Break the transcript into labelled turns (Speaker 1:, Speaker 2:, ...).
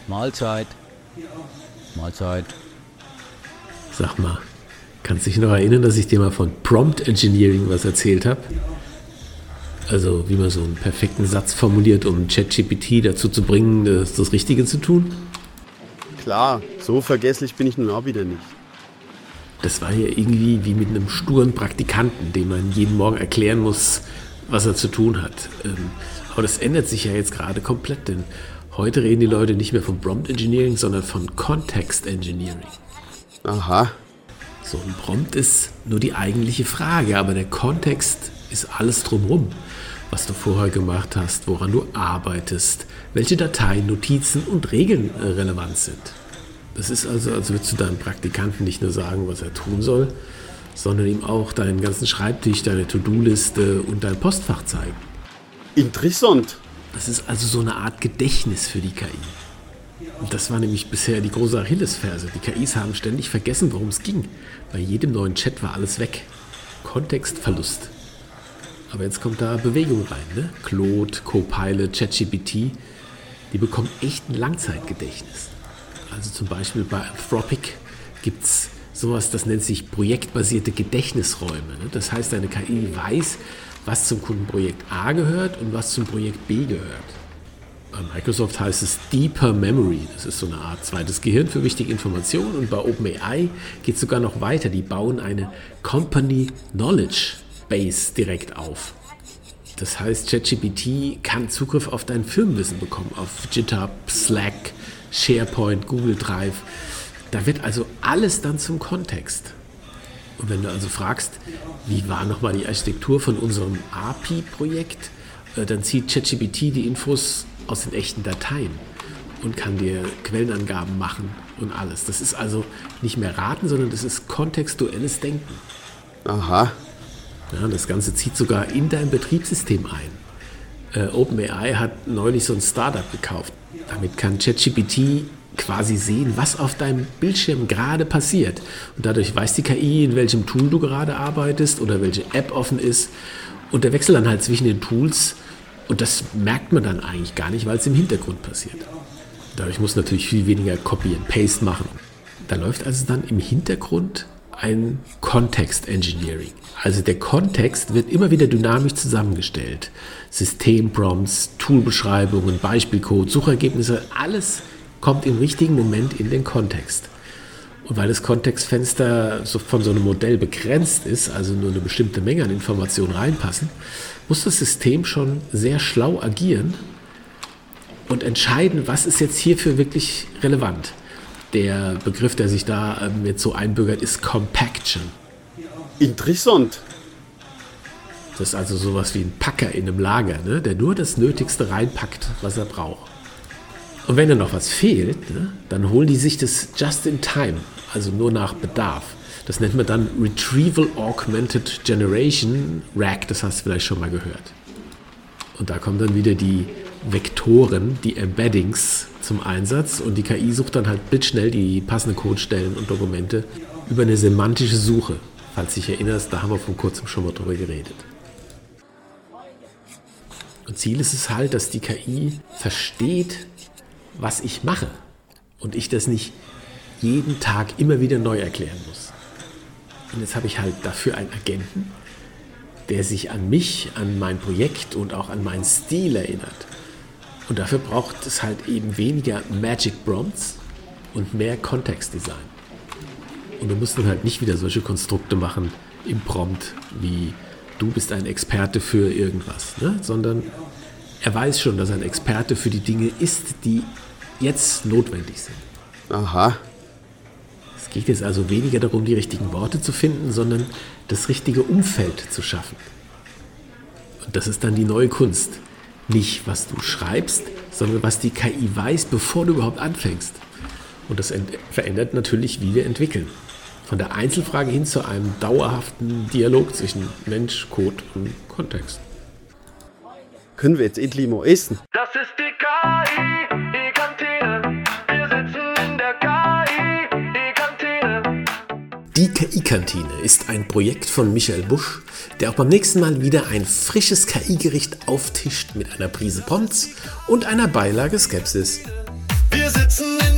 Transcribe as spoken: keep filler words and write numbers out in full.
Speaker 1: Mahlzeit. Mahlzeit.
Speaker 2: Sag mal, kannst du dich noch erinnern, dass ich dir mal von Prompt Engineering was erzählt habe? Also wie man so einen perfekten Satz formuliert, um ChatGPT dazu zu bringen, das, das Richtige zu tun?
Speaker 3: Klar, so vergesslich bin ich nun auch wieder nicht.
Speaker 2: Das war ja irgendwie wie mit einem sturen Praktikanten, dem man jeden Morgen erklären muss, was er zu tun hat. Aber das ändert sich ja jetzt gerade komplett, denn heute reden die Leute nicht mehr von Prompt Engineering, sondern von Context Engineering.
Speaker 3: Aha.
Speaker 2: So ein Prompt ist nur die eigentliche Frage, aber der Kontext ist alles drumherum. Was du vorher gemacht hast, woran du arbeitest, welche Dateien, Notizen und Regeln äh, relevant sind. Das ist also, als würdest du deinem Praktikanten nicht nur sagen, was er tun soll, sondern ihm auch deinen ganzen Schreibtisch, deine To-Do-Liste und dein Postfach zeigen.
Speaker 3: Interessant.
Speaker 2: Das ist also so eine Art Gedächtnis für die K I. Und das war nämlich bisher die große Achillesferse. Die K Is haben ständig vergessen, worum es ging. Bei jedem neuen Chat war alles weg. Kontextverlust. Aber jetzt kommt da Bewegung rein, ne? Claude, Copilot, ChatGPT, die bekommen echt ein Langzeitgedächtnis. Also zum Beispiel bei Anthropic gibt es sowas, das nennt sich projektbasierte Gedächtnisräume. Ne? Das heißt, eine K I weiß, was zum Kundenprojekt A gehört und was zum Projekt B gehört. Bei Microsoft heißt es Deeper Memory. Das ist so eine Art zweites Gehirn für wichtige Informationen. Und bei OpenAI geht es sogar noch weiter. Die bauen eine Company Knowledge Base direkt auf. Das heißt, ChatGPT kann Zugriff auf dein Firmenwissen bekommen, auf GitHub, Slack, SharePoint, Google Drive. Da wird also alles dann zum Kontext. Und wenn du also fragst, wie war nochmal die Architektur von unserem A P I-Projekt, dann zieht ChatGPT die Infos aus den echten Dateien und kann dir Quellenangaben machen und alles. Das ist also nicht mehr Raten, sondern das ist kontextuelles Denken.
Speaker 3: Aha.
Speaker 2: Ja, das Ganze zieht sogar in dein Betriebssystem ein. Äh, OpenAI hat neulich so ein Startup gekauft. Damit kann ChatGPT quasi sehen, was auf deinem Bildschirm gerade passiert. Und dadurch weiß die K I, in welchem Tool du gerade arbeitest oder welche App offen ist. Und der wechselt dann halt zwischen den Tools. Und das merkt man dann eigentlich gar nicht, weil es im Hintergrund passiert. Dadurch muss natürlich viel weniger Copy and Paste machen. Da läuft also dann im Hintergrund ein Context Engineering. Also der Kontext wird immer wieder dynamisch zusammengestellt. Systemprompts, Toolbeschreibungen, Beispielcode, Suchergebnisse, alles kommt im richtigen Moment in den Kontext. Und weil das Kontextfenster so von so einem Modell begrenzt ist, also nur eine bestimmte Menge an Informationen reinpassen, muss das System schon sehr schlau agieren und entscheiden, was ist jetzt hierfür wirklich relevant. Der Begriff, der sich da ähm, jetzt so einbürgert, ist Compaction.
Speaker 3: Interessant.
Speaker 2: Das ist also sowas wie ein Packer in einem Lager, ne, der nur das Nötigste reinpackt, was er braucht. Und wenn da noch was fehlt, ne, dann holen die sich das just in time, also nur nach Bedarf. Das nennt man dann Retrieval Augmented Generation, R A G, das hast du vielleicht schon mal gehört. Und da kommen dann wieder die Vektoren, die Embeddings zum Einsatz und die K I sucht dann halt blitzschnell die passenden Codestellen und Dokumente über eine semantische Suche. Falls du dich erinnerst, da haben wir vor kurzem schon mal drüber geredet. Und Ziel ist es halt, dass die K I versteht, was ich mache und ich das nicht jeden Tag immer wieder neu erklären muss. Und jetzt habe ich halt dafür einen Agenten, der sich an mich, an mein Projekt und auch an meinen Stil erinnert. Und dafür braucht es halt eben weniger Magic Prompts und mehr Kontextdesign. Und du musst dann halt nicht wieder solche Konstrukte machen im Prompt, wie du bist ein Experte für irgendwas, ne? Sondern er weiß schon, dass er ein Experte für die Dinge ist, die jetzt notwendig sind.
Speaker 3: Aha.
Speaker 2: Es geht jetzt also weniger darum, die richtigen Worte zu finden, sondern das richtige Umfeld zu schaffen. Und das ist dann die neue Kunst. Nicht, was du schreibst, sondern was die K I weiß, bevor du überhaupt anfängst. Und das ent- verändert natürlich, wie wir entwickeln. Von der Einzelfrage hin zu einem dauerhaften Dialog zwischen Mensch, Code und Kontext.
Speaker 3: Können wir jetzt endlich mal essen?
Speaker 4: Das ist die K I, die Kantine. Wir sitzen in der K I, die Kantine.
Speaker 2: Die K I-Kantine ist ein Projekt von Michael Busch, der auch beim nächsten Mal wieder ein frisches K I-Gericht auftischt mit einer Prise Pommes und einer Beilage Skepsis.
Speaker 4: Wir sitzen